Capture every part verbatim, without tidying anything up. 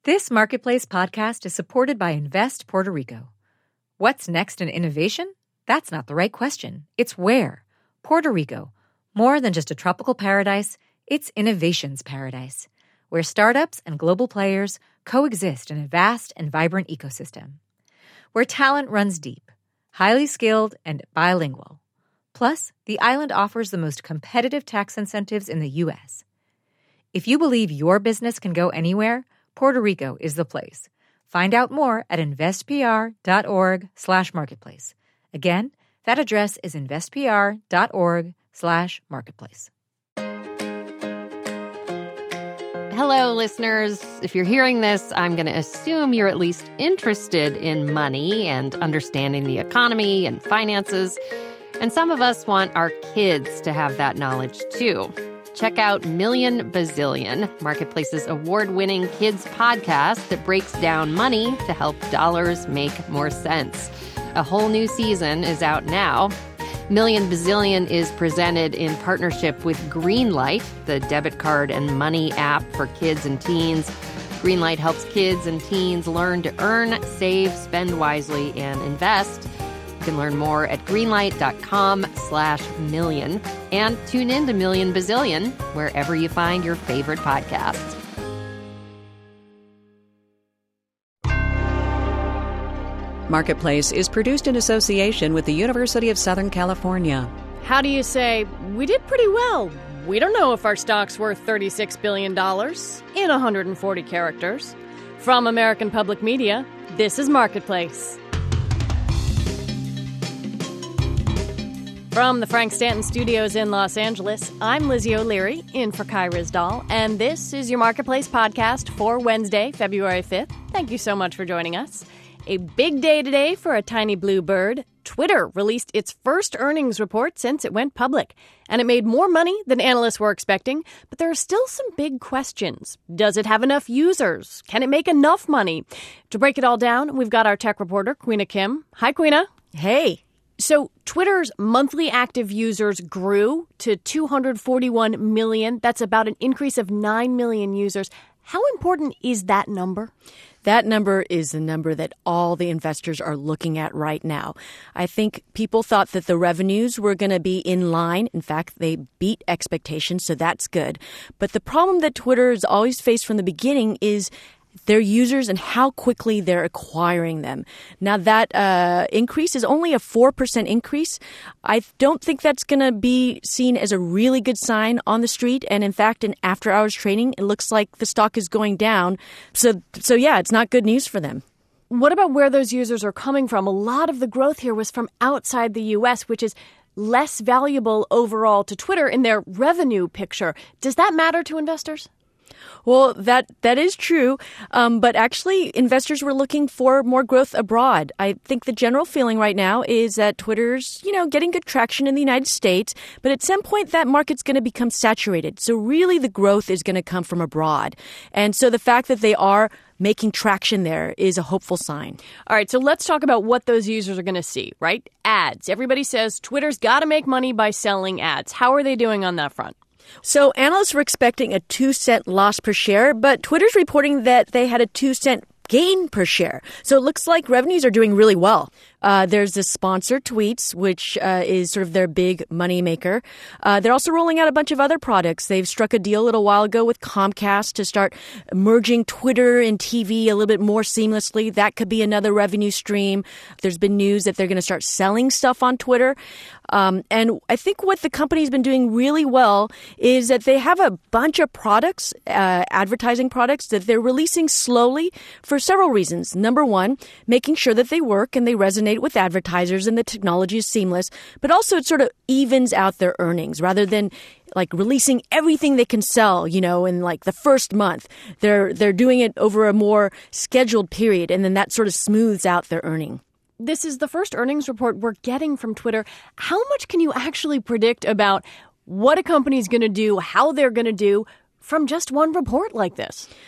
This Marketplace podcast is supported by Invest Puerto Rico. What's next in innovation? That's not the right question. It's where. Puerto Rico. More than just a tropical paradise, it's innovation's paradise, where startups and global players coexist in a vast and vibrant ecosystem. Where talent runs deep, highly skilled, and bilingual. Plus, the island offers the most competitive tax incentives in the U S. If you believe your business can go anywhere, Puerto Rico is the place. Find out more at investpr.org slash marketplace. Again, that address is investpr.org slash marketplace. Hello, listeners. If you're hearing this, I'm going to assume you're at least interested in money and understanding the economy and finances. And some of us want our kids to have that knowledge, too. Check out Million Bazillion, Marketplace's award-winning kids podcast that breaks down money to help dollars make more sense. A whole new season is out now. Million Bazillion is presented in partnership with Greenlight, the debit card and money app for kids and teens. Greenlight helps kids and teens learn to earn, save, spend wisely, and invest. You can learn more at greenlight.com slash million and tune in to Million Bazillion wherever you find your favorite podcasts. Marketplace is produced in association with the University of Southern California. How do you say, we did pretty well? We don't know if our stock's worth thirty-six billion dollars in one hundred forty characters. From American Public Media, this is Marketplace. From the Frank Stanton Studios in Los Angeles, I'm Lizzie O'Leary, in for Kai Rizdal, and this is your Marketplace podcast for Wednesday, February fifth. Thank you so much for joining us. A big day today for a tiny blue bird. Twitter released its first earnings report since it went public, and it made more money than analysts were expecting, but there are still some big questions. Does it have enough users? Can it make enough money? To break it all down, we've got our tech reporter, Queena Kim. Hi, Queena. Hey. So Twitter's monthly active users grew to two hundred forty-one million. That's about an increase of nine million users. How important is that number? That number is the number that all the investors are looking at right now. I think people thought that the revenues were going to be in line. In fact, they beat expectations, so that's good. But the problem that Twitter has always faced from the beginning is their users and how quickly they're acquiring them. Now, that uh, increase is only a four percent increase. I don't think that's going to be seen as a really good sign on the street. And in fact, in after-hours trading, it looks like the stock is going down. So, so yeah, it's not good news for them. What about where those users are coming from? A lot of the growth here was from outside the U S, which is less valuable overall to Twitter in their revenue picture. Does that matter to investors? Well, that that is true. Um, but actually, investors were looking for more growth abroad. I think the general feeling right now is that Twitter's, you know, getting good traction in the United States. But at some point, that market's going to become saturated. So really, the growth is going to come from abroad. And so the fact that they are making traction there is a hopeful sign. All right, so let's talk about what those users are going to see, right? Ads. Everybody says Twitter's got to make money by selling ads. How are they doing on that front? So analysts were expecting a two cent loss per share, but Twitter's reporting that they had a two cent gain per share. So it looks like revenues are doing really well. Uh, there's the sponsored tweets, which uh, is sort of their big money maker. Uh, they're also rolling out a bunch of other products. They've struck a deal a little while ago with Comcast to start merging Twitter and T V a little bit more seamlessly. That could be another revenue stream. There's been news that they're going to start selling stuff on Twitter. Um, and I think what the company's been doing really well is that they have a bunch of products, uh, advertising products that they're releasing slowly for several reasons. Number one, making sure that they work and they resonate with advertisers and the technology is seamless, but also it sort of evens out their earnings rather than like releasing everything they can sell, you know, in like the first month. They're they're doing it over a more scheduled period, and then that sort of smooths out their earning. This is the first earnings report we're getting from Twitter. How much can you actually predict about what a company's going to do, how they're going to do from just one report like this?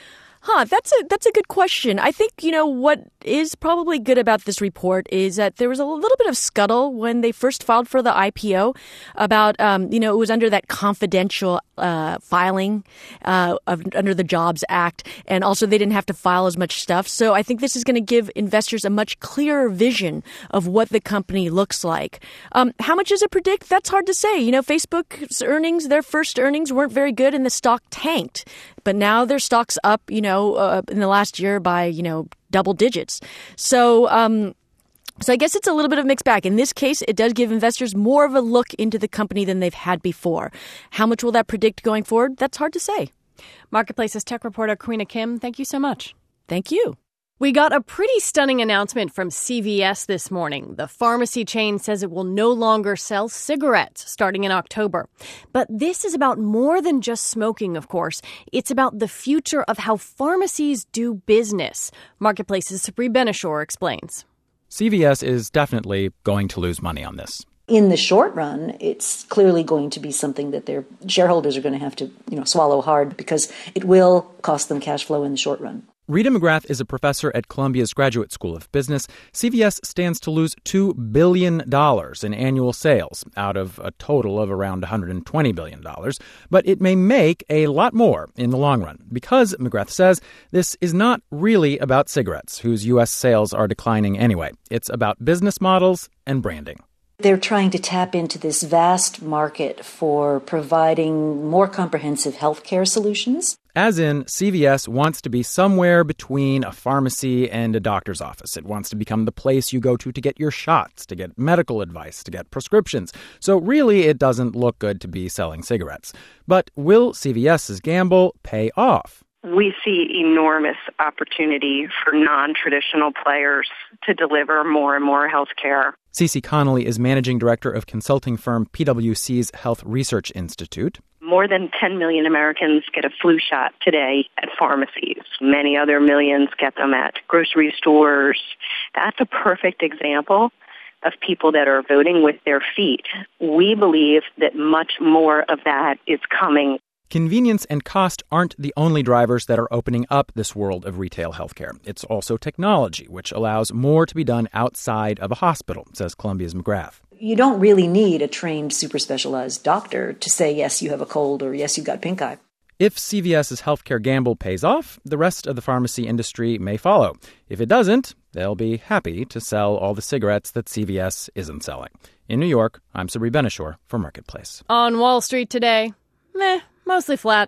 Huh, that's a that's a good question. I think, you know, what is probably good about this report is that there was a little bit of scuttle when they first filed for the I P O about, um, you know, it was under that confidential uh, filing uh, of, under the Jobs Act. And also they didn't have to file as much stuff. So I think this is going to give investors a much clearer vision of what the company looks like. Um, how much does it predict? That's hard to say. You know, Facebook's earnings, their first earnings weren't very good and the stock tanked. But now their stock's up, you know, uh, in the last year by, you know, double digits. So, um, so I guess it's a little bit of a mixed bag. In this case, it does give investors more of a look into the company than they've had before. How much will that predict going forward? That's hard to say. Marketplace's tech reporter Karina Kim, thank you so much. Thank you. We got a pretty stunning announcement from C V S this morning. The pharmacy chain says it will no longer sell cigarettes starting in October. But this is about more than just smoking, of course. It's about the future of how pharmacies do business. Marketplace's Sabri Ben-Achour explains. C V S is definitely going to lose money on this. In the short run, it's clearly going to be something that their shareholders are going to have to, you know, swallow hard because it will cost them cash flow in the short run. Rita McGrath is a professor at Columbia's Graduate School of Business. C V S stands to lose two billion dollars in annual sales out of a total of around one hundred twenty billion dollars. But it may make a lot more in the long run because, McGrath says, this is not really about cigarettes, whose U S sales are declining anyway. It's about business models and branding. They're trying to tap into this vast market for providing more comprehensive healthcare solutions. As in, C V S wants to be somewhere between a pharmacy and a doctor's office. It wants to become the place you go to to get your shots, to get medical advice, to get prescriptions. So really, it doesn't look good to be selling cigarettes. But will CVS's gamble pay off? We see enormous opportunity for non-traditional players to deliver more and more health care. Cece Connolly is managing director of consulting firm PwC's Health Research Institute. More than ten million Americans get a flu shot today at pharmacies. Many other millions get them at grocery stores. That's a perfect example of people that are voting with their feet. We believe that much more of that is coming. Convenience and cost aren't the only drivers that are opening up this world of retail healthcare. It's also technology, which allows more to be done outside of a hospital, says Columbia's McGrath. You don't really need a trained, super specialized doctor to say, yes, you have a cold or yes, you've got pink eye. If CVS's healthcare gamble pays off, the rest of the pharmacy industry may follow. If it doesn't, they'll be happy to sell all the cigarettes that C V S isn't selling. In New York, I'm Sabri Ben-Achour for Marketplace. On Wall Street today, meh, mostly flat.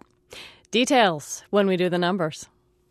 Details when we do the numbers.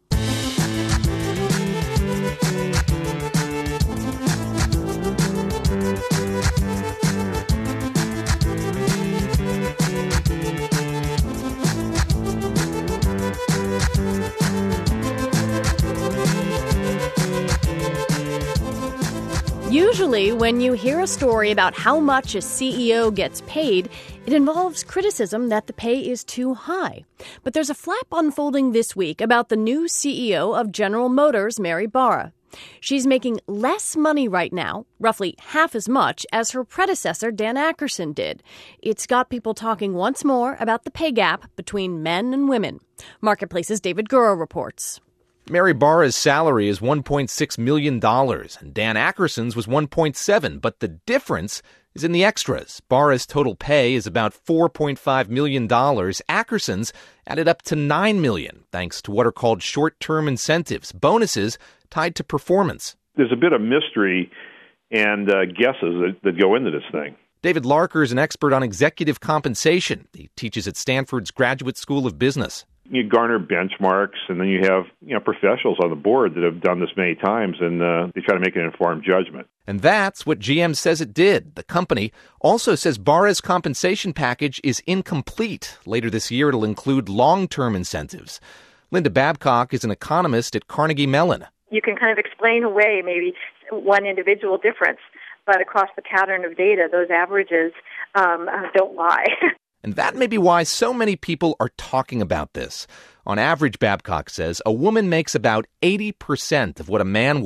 Usually, when you hear a story about how much a C E O gets paid, it involves criticism that the pay is too high. But there's a flap unfolding this week about the new C E O of General Motors, Mary Barra. She's making less money right now, roughly half as much, as her predecessor, Dan Akerson, did. It's got people talking once more about the pay gap between men and women. Marketplace's David Gura reports. Mary Barra's salary is one point six million dollars, and Dan Akerson's was one point seven, but the difference is in the extras. Barra's total pay is about four point five million dollars. Akerson's added up to nine million dollars, thanks to what are called short-term incentives, bonuses tied to performance. There's a bit of mystery and uh, guesses that, that go into this thing. David Larker is an expert on executive compensation. He teaches at Stanford's Graduate School of Business. You garner benchmarks, and then you have you know professionals on the board that have done this many times, and uh, they try to make an informed judgment. And that's what G M says it did. The company also says Barra's compensation package is incomplete. Later this year, it'll include long-term incentives. Linda Babcock is an economist at Carnegie Mellon. You can kind of explain away maybe one individual difference, but across the pattern of data, those averages um, don't lie. And that may be why so many people are talking about this. On average, Babcock says, a woman makes about eighty percent of what a man would.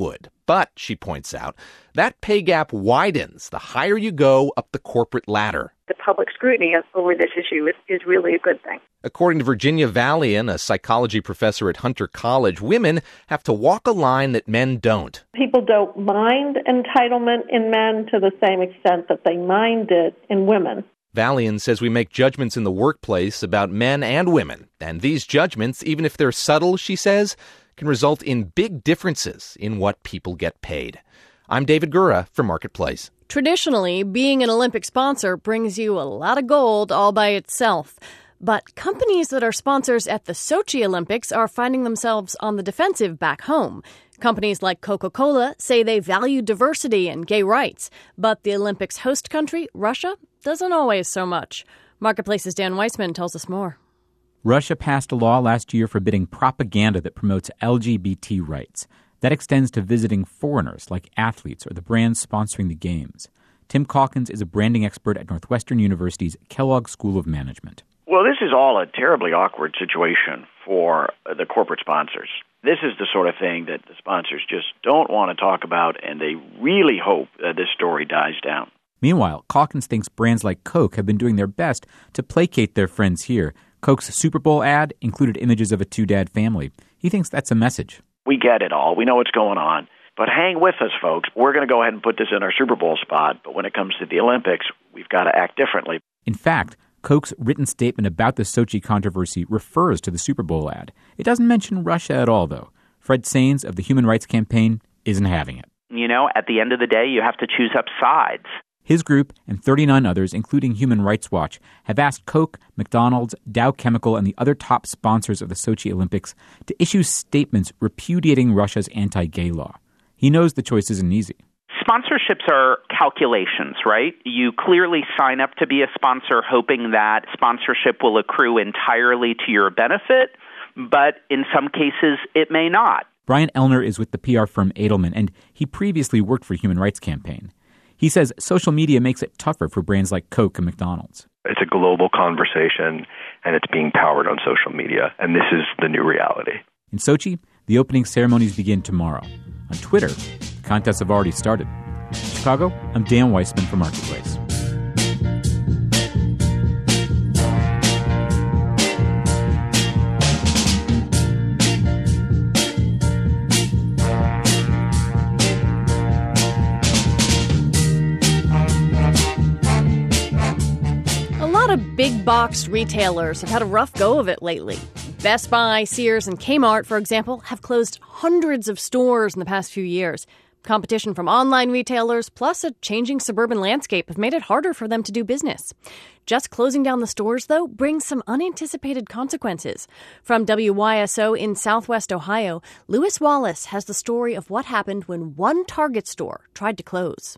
But, she points out, that pay gap widens the higher you go up the corporate ladder. The public scrutiny over this issue is, is really a good thing. According to Virginia Valian, a psychology professor at Hunter College, women have to walk a line that men don't. People don't mind entitlement in men to the same extent that they mind it in women. Valian says we make judgments in the workplace about men and women, and these judgments, even if they're subtle, she says, can result in big differences in what people get paid. I'm David Gura for Marketplace. Traditionally, being an Olympic sponsor brings you a lot of gold all by itself. But companies that are sponsors at the Sochi Olympics are finding themselves on the defensive back home. Companies like Coca-Cola say they value diversity and gay rights, but the Olympics host country, Russia, doesn't always so much. Marketplace's Dan Weissman tells us more. Russia passed a law last year forbidding propaganda that promotes L G B T rights. That extends to visiting foreigners like athletes or the brands sponsoring the games. Tim Calkins is a branding expert at Northwestern University's Kellogg School of Management. Well, this is all a terribly awkward situation for the corporate sponsors. This is the sort of thing that the sponsors just don't want to talk about, and they really hope that this story dies down. Meanwhile, Calkins thinks brands like Coke have been doing their best to placate their friends here. Coke's Super Bowl ad included images of a two-dad family. He thinks that's a message. We get it all. We know what's going on. But hang with us, folks. We're going to go ahead and put this in our Super Bowl spot. But when it comes to the Olympics, we've got to act differently. In fact, Coke's written statement about the Sochi controversy refers to the Super Bowl ad. It doesn't mention Russia at all, though. Fred Sains of the Human Rights Campaign isn't having it. You know, at the end of the day, you have to choose up sides. His group and thirty-nine others, including Human Rights Watch, have asked Coke, McDonald's, Dow Chemical, and the other top sponsors of the Sochi Olympics to issue statements repudiating Russia's anti-gay law. He knows the choice isn't easy. Sponsorships are calculations, right? You clearly sign up to be a sponsor hoping that sponsorship will accrue entirely to your benefit, but in some cases it may not. Brian Elner is with the P R firm Edelman, and he previously worked for Human Rights Campaign. He says social media makes it tougher for brands like Coke and McDonald's. It's a global conversation, and it's being powered on social media, and this is the new reality. In Sochi, the opening ceremonies begin tomorrow. On Twitter, the contests have already started. In Chicago, I'm Dan Weissman for Marketplace. Big box retailers have had a rough go of it lately. Best Buy, Sears, and Kmart, for example, have closed hundreds of stores in the past few years. Competition from online retailers, plus a changing suburban landscape, have made it harder for them to do business. Just closing down the stores, though, brings some unanticipated consequences. From W Y S O in Southwest Ohio, Lewis Wallace has the story of what happened when one Target store tried to close.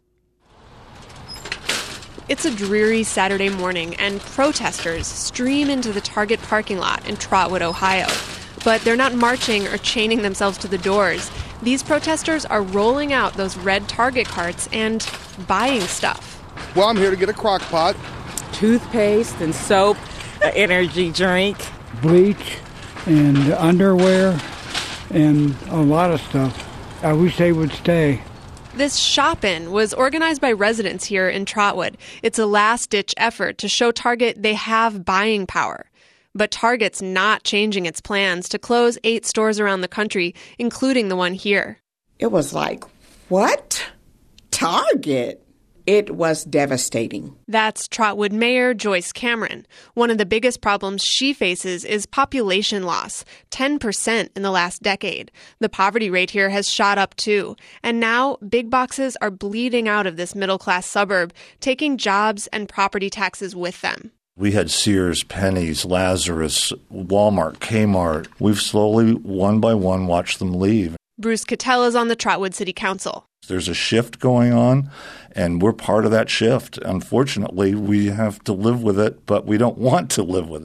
It's a dreary Saturday morning, and protesters stream into the Target parking lot in Trotwood, Ohio. But they're not marching or chaining themselves to the doors. These protesters are rolling out those red Target carts and buying stuff. Well, I'm here to get a crock pot. Toothpaste and soap, an energy drink. Bleach and underwear and a lot of stuff. I wish they would stay. This shop-in was organized by residents here in Trotwood. It's a last-ditch effort to show Target they have buying power. But Target's not changing its plans to close eight stores around the country, including the one here. It was like, what? Target? It was devastating. That's Trotwood Mayor Joyce Cameron. One of the biggest problems she faces is population loss, ten percent in the last decade. The poverty rate here has shot up too. And now big boxes are bleeding out of this middle-class suburb, taking jobs and property taxes with them. We had Sears, Penny's, Lazarus, Walmart, Kmart. We've slowly, one by one, watched them leave. Bruce Cattell is on the Trotwood City Council. There's a shift going on, and we're part of that shift. Unfortunately, we have to live with it, but we don't want to live with it.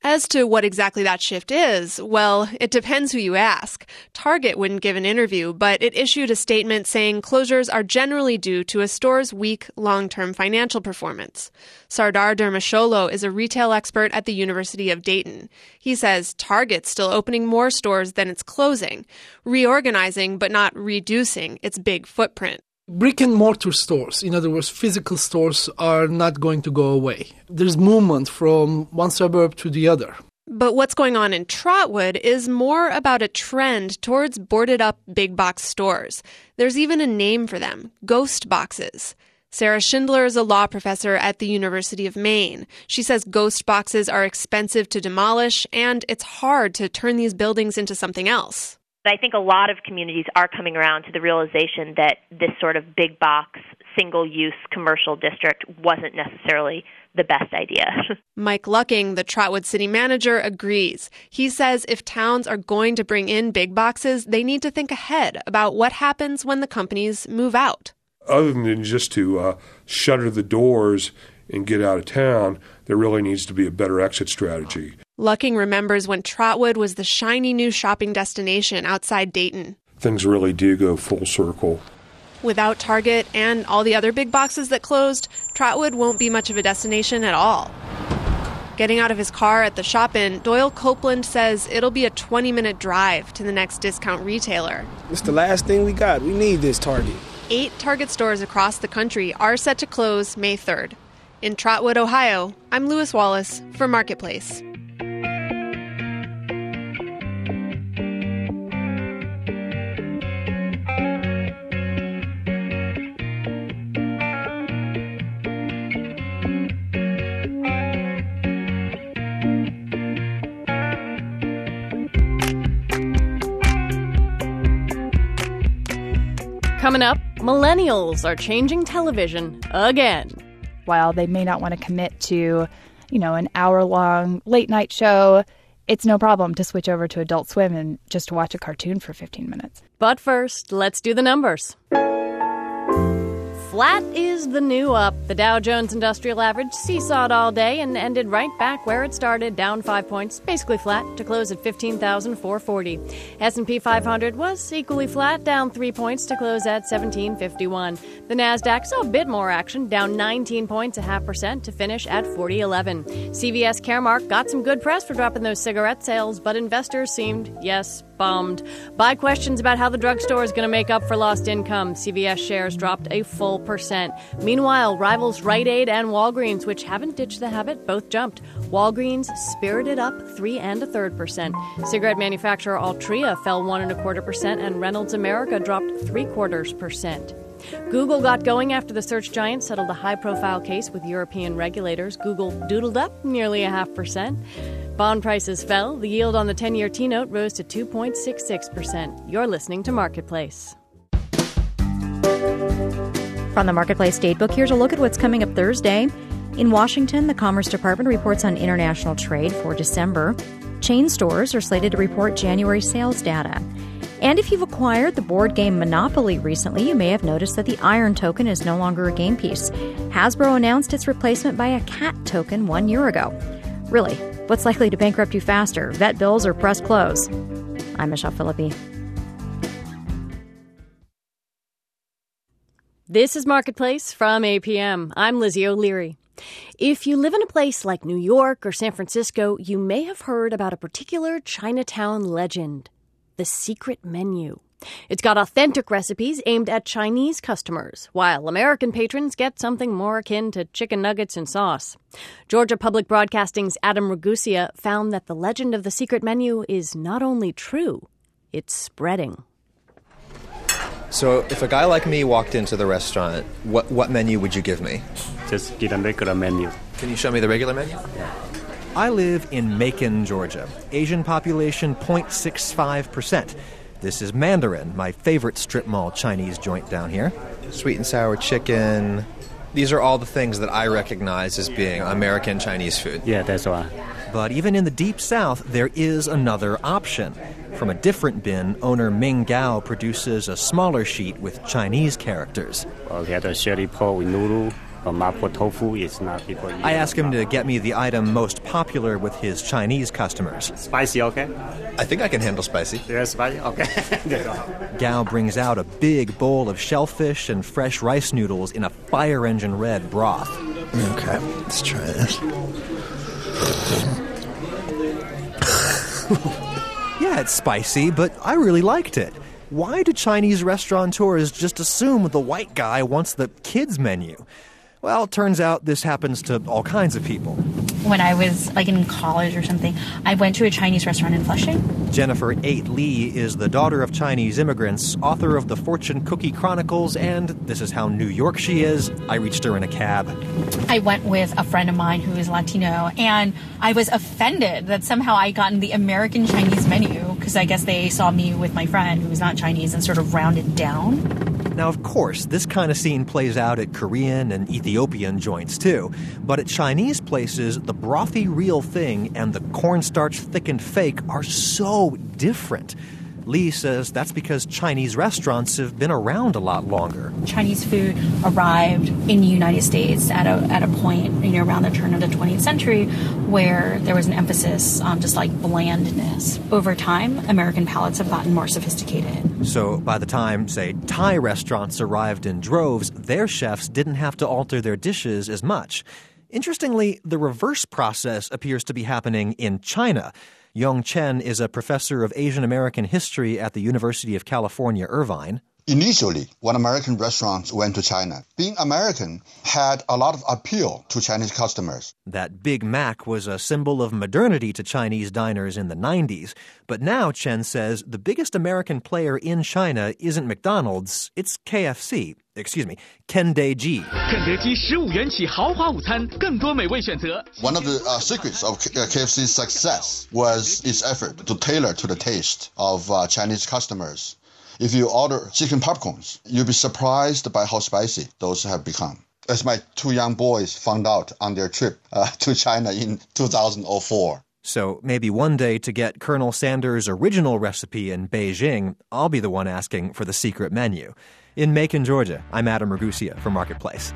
As to what exactly that shift is, well, it depends who you ask. Target wouldn't give an interview, but it issued a statement saying closures are generally due to a store's weak long-term financial performance. Sardar Dermasholo is a retail expert at the University of Dayton. He says Target's still opening more stores than it's closing, reorganizing but not reducing its big footprint. Brick and mortar stores, in other words, physical stores, are not going to go away. There's movement from one suburb to the other. But what's going on in Trotwood is more about a trend towards boarded-up big-box stores. There's even a name for them, ghost boxes. Sarah Schindler is a law professor at the University of Maine. She says ghost boxes are expensive to demolish, and it's hard to turn these buildings into something else. I think a lot of communities are coming around to the realization that this sort of big box, single-use commercial district wasn't necessarily the best idea. Mike Lucking, the Trotwood city manager, agrees. He says if towns are going to bring in big boxes, they need to think ahead about what happens when the companies move out. Other than just to uh, shutter the doors and get out of town, there really needs to be a better exit strategy. Lucking remembers when Trotwood was the shiny new shopping destination outside Dayton. Things really do go full circle. Without Target and all the other big boxes that closed, Trotwood won't be much of a destination at all. Getting out of his car at the Shop-In, Doyle Copeland says it'll be a twenty-minute drive to the next discount retailer. It's the last thing we got. We need this Target. Eight Target stores across the country are set to close May third. In Trotwood, Ohio, I'm Lewis Wallace for Marketplace. Coming up, millennials are changing television again. While they may not want to commit to, you know, an hour-long late-night show, it's no problem to switch over to Adult Swim and just watch a cartoon for fifteen minutes. But first, let's do the numbers. Flat is the new up. The Dow Jones Industrial Average seesawed all day and ended right back where it started, down five points, basically flat, to close at fifteen thousand four hundred forty. S and P five hundred was equally flat, down three points to close at seventeen fifty-one. The Nasdaq saw a bit more action, down nineteen points, a half percent, to finish at forty eleven. C V S Caremark got some good press for dropping those cigarette sales, but investors seemed, yes, bummed. By questions about how the drugstore is going to make up for lost income, C V S shares dropped a full percent. Meanwhile, rivals Rite Aid and Walgreens, which haven't ditched the habit, both jumped. Walgreens spirited up three and a third percent. Cigarette manufacturer Altria fell one and a quarter percent, and Reynolds America dropped three quarters percent. Google got going after the search giant settled a high-profile case with European regulators. Google doodled up nearly a half percent. Bond prices fell. The yield on the ten-year T-note rose to two point six six percent. You're listening to Marketplace. From the Marketplace Datebook, here's a look at what's coming up Thursday. In Washington, the Commerce Department reports on international trade for December. Chain stores are slated to report January sales data. And if you've acquired the board game Monopoly recently, you may have noticed that the Iron token is no longer a game piece. Hasbro announced its replacement by a Cat token one year ago. Really, what's likely to bankrupt you faster, vet bills or pressed clothes? I'm Michelle Philippi. This is Marketplace from A P M. I'm Lizzie O'Leary. If you live in a place like New York or San Francisco, you may have heard about a particular Chinatown legend, the secret menu. It's got authentic recipes aimed at Chinese customers, while American patrons get something more akin to chicken nuggets and sauce. Georgia Public Broadcasting's Adam Ragusia found that the legend of the secret menu is not only true, it's spreading. So if a guy like me walked into the restaurant, what what menu would you give me? Just get a regular menu. Can you show me the regular menu? Yeah. I live in Macon, Georgia. Asian population zero point six five percent. This is Mandarin, my favorite strip mall Chinese joint down here. Sweet and sour chicken. These are all the things that I recognize as being American Chinese food. Yeah, that's right. But even in the Deep South, there is another option. From a different bin, owner Ming Gao produces a smaller sheet with Chinese characters. Well, we had a sherry pot with noodle, mapo tofu is not people eat. I ask him to get me the item most popular with his Chinese customers. Spicy, okay? I think I can handle spicy. Yeah, spicy? Okay. Gao brings out a big bowl of shellfish and fresh rice noodles in a fire engine red broth. Okay, let's try this. Yeah, it's spicy, but I really liked it. Why do Chinese restaurateurs just assume the white guy wants the kids' menu? Well, it turns out this happens to all kinds of people. When I was like in college or something, I went to a Chinese restaurant in Flushing. Jennifer Eight Lee is the daughter of Chinese immigrants, author of the Fortune Cookie Chronicles, and This Is How New York She Is. I reached her in a cab. I went with a friend of mine who is Latino, and I was offended that somehow I gotten the American Chinese menu, because I guess they saw me with my friend who was not Chinese and sort of rounded down. Now, of course, this kind of scene plays out at Korean and Ethiopian joints, too. But at Chinese places, the brothy real thing and the cornstarch thickened fake are so different. Lee says that's because Chinese restaurants have been around a lot longer. Chinese food arrived in the United States at a at a point, you know, around the turn of the twentieth century where there was an emphasis on just like blandness. Over time, American palates have gotten more sophisticated. So by the time, say, Thai restaurants arrived in droves, their chefs didn't have to alter their dishes as much. Interestingly, the reverse process appears to be happening in China. Yong Chen is a professor of Asian American history at the University of California, Irvine. Initially, when American restaurants went to China, being American had a lot of appeal to Chinese customers. That Big Mac was a symbol of modernity to Chinese diners in the nineties. But now, Chen says, the biggest American player in China isn't McDonald's, it's K F C. Excuse me, Kendeji. One of the uh, secrets of K F C's success was its effort to tailor to the taste of uh, Chinese customers. If you order chicken popcorns, you'll be surprised by how spicy those have become. As my two young boys found out on their trip uh, to China in two thousand four. So maybe one day to get Colonel Sanders' original recipe in Beijing, I'll be the one asking for the secret menu. In Macon, Georgia, I'm Adam Ragusia for Marketplace.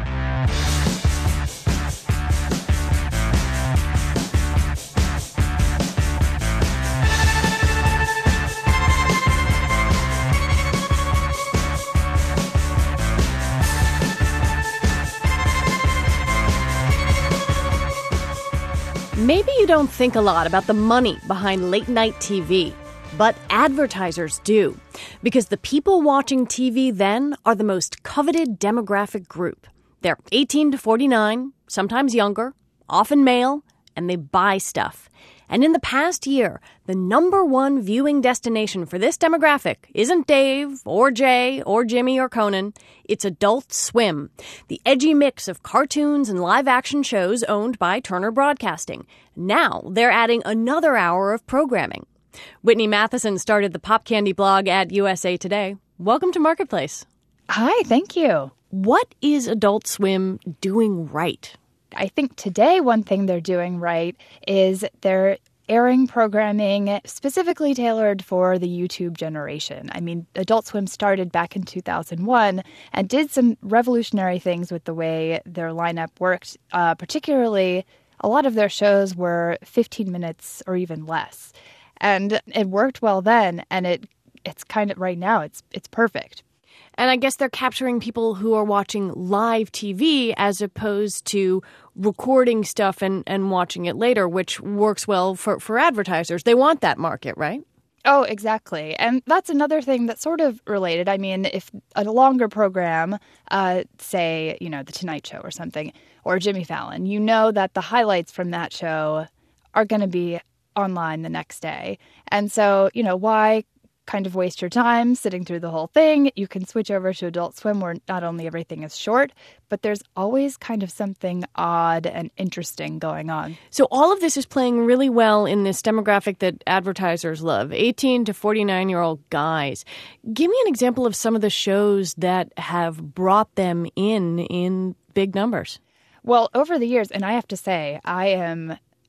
Maybe you don't think a lot about the money behind late-night T V, but advertisers do, because the people watching T V then are the most coveted demographic group. They're eighteen to forty-nine, sometimes younger, often male, and they buy stuff. And in the past year, the number one viewing destination for this demographic isn't Dave or Jay or Jimmy or Conan. It's Adult Swim, the edgy mix of cartoons and live-action shows owned by Turner Broadcasting. Now they're adding another hour of programming. Whitney Matheson started the Pop Candy blog at U S A Today. Welcome to Marketplace. Hi, thank you. What is Adult Swim doing right? I think today one thing they're doing right is they're airing programming specifically tailored for the YouTube generation. I mean, Adult Swim started back in two thousand one and did some revolutionary things with the way their lineup worked. Uh, particularly, a lot of their shows were fifteen minutes or even less. And it worked well then, and it it's kind of right now, it's it's perfect. And I guess they're capturing people who are watching live T V as opposed to recording stuff and, and watching it later, which works well for, for advertisers. They want that market, right? Oh, exactly. And that's another thing that's sort of related. I mean, if a longer program, uh, say, you know, The Tonight Show or something, or Jimmy Fallon, you know that the highlights from that show are going to be online the next day. And so, you know, why kind of waste your time sitting through the whole thing? You can switch over to Adult Swim where not only everything is short, but there's always kind of something odd and interesting going on. So all of this is playing really well in this demographic that advertisers love, eighteen to forty-nine-year-old guys. Give me an example of some of the shows that have brought them in in big numbers. Well, over the years, and I have to say, I am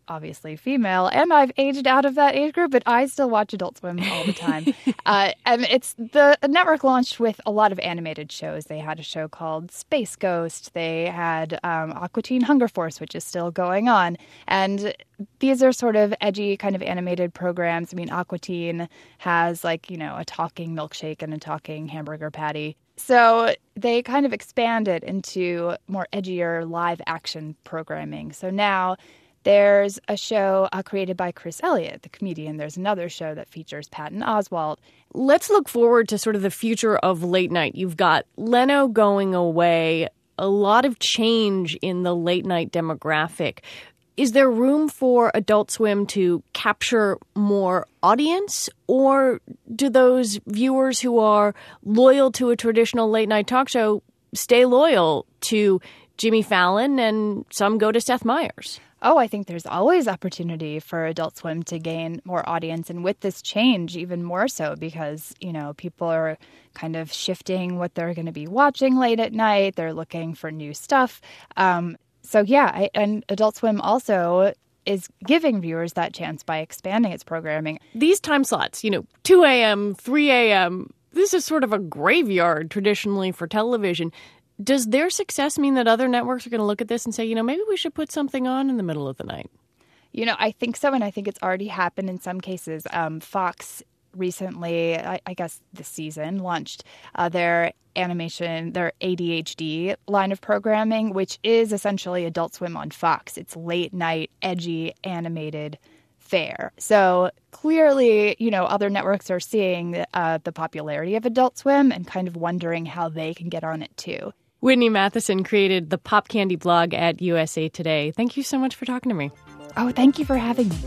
obviously female, and I've aged out of that age group, but I still watch Adult Swim all the time. uh, and it's the network launched with a lot of animated shows. They had a show called Space Ghost. They had um, Aqua Teen Hunger Force, which is still going on. And these are sort of edgy kind of animated programs. I mean, Aqua Teen has like, you know, a talking milkshake and a talking hamburger patty. So they kind of expanded into more edgier live action programming. So now there's a show uh, created by Chris Elliott, the comedian. There's another show that features Patton Oswalt. Let's look forward to sort of the future of late night. You've got Leno going away, a lot of change in the late night demographic. Is there room for Adult Swim to capture more audience, or do those viewers who are loyal to a traditional late night talk show stay loyal to Jimmy Fallon and some go to Seth Meyers? Oh, I think there's always opportunity for Adult Swim to gain more audience. And with this change, even more so, because, you know, people are kind of shifting what they're going to be watching late at night. They're looking for new stuff. Um, so, yeah, I, and Adult Swim also is giving viewers that chance by expanding its programming. These time slots, you know, two a.m., three a.m., this is sort of a graveyard traditionally for television. Does their success mean that other networks are going to look at this and say, you know, maybe we should put something on in the middle of the night? You know, I think so, and I think it's already happened in some cases. Um, Fox recently, I, I guess this season, launched uh, their animation, their A D H D line of programming, which is essentially Adult Swim on Fox. It's late night, edgy, animated fare. So clearly, you know, other networks are seeing uh, the popularity of Adult Swim and kind of wondering how they can get on it too. Whitney Matheson created the Pop Candy blog at U S A Today. Thank you so much for talking to me. Oh, thank you for having me.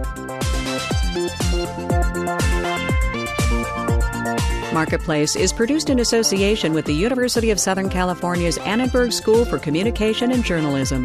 Marketplace is produced in association with the University of Southern California's Annenberg School for Communication and Journalism.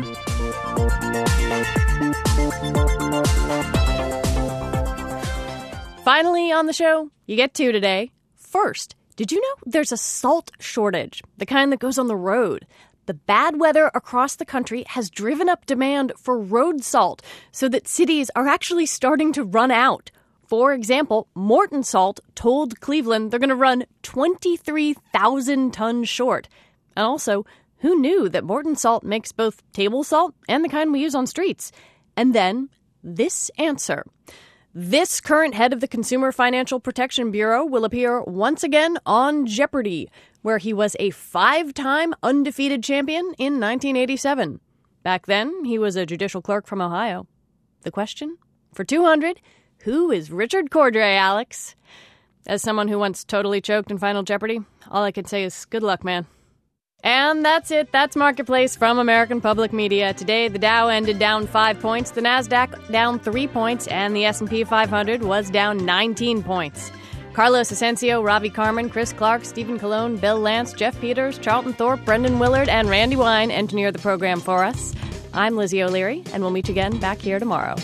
Finally on the show, you get two today. First, did you know there's a salt shortage, the kind that goes on the road? The bad weather across the country has driven up demand for road salt so that cities are actually starting to run out. For example, Morton Salt told Cleveland they're going to run twenty-three thousand tons short. And also, who knew that Morton Salt makes both table salt and the kind we use on streets? And then this answer. This current head of the Consumer Financial Protection Bureau will appear once again on Jeopardy, where he was a five-time undefeated champion in nineteen eighty-seven. Back then, he was a judicial clerk from Ohio. The question? For two hundred, who is Richard Cordray, Alex? As someone who once totally choked in Final Jeopardy, all I can say is good luck, man. And that's it. That's Marketplace from American Public Media. Today, the Dow ended down five points, the NASDAQ down three points, and the S and P five hundred was down nineteen points. Carlos Asensio, Ravi Carmen, Chris Clark, Stephen Colon, Bill Lance, Jeff Peters, Charlton Thorpe, Brendan Willard, and Randy Wine engineered the program for us. I'm Lizzie O'Leary, and we'll meet again back here tomorrow.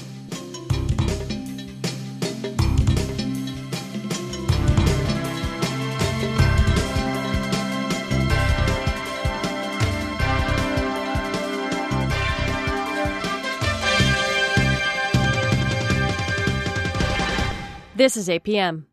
This is eight p.m.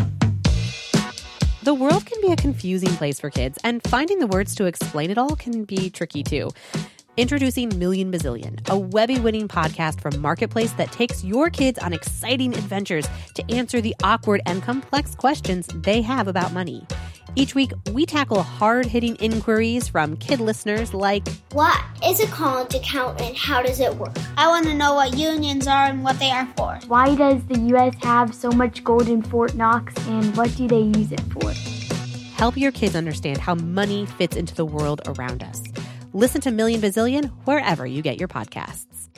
The world can be a confusing place for kids, and finding the words to explain it all can be tricky, too. Introducing Million Bazillion, a Webby-winning podcast from Marketplace that takes your kids on exciting adventures to answer the awkward and complex questions they have about money. Each week, we tackle hard-hitting inquiries from kid listeners like, what is a college account and how does it work? I want to know what unions are and what they are for. Why does the U S have so much gold in Fort Knox and what do they use it for? Help your kids understand how money fits into the world around us. Listen to Million Bazillion wherever you get your podcasts.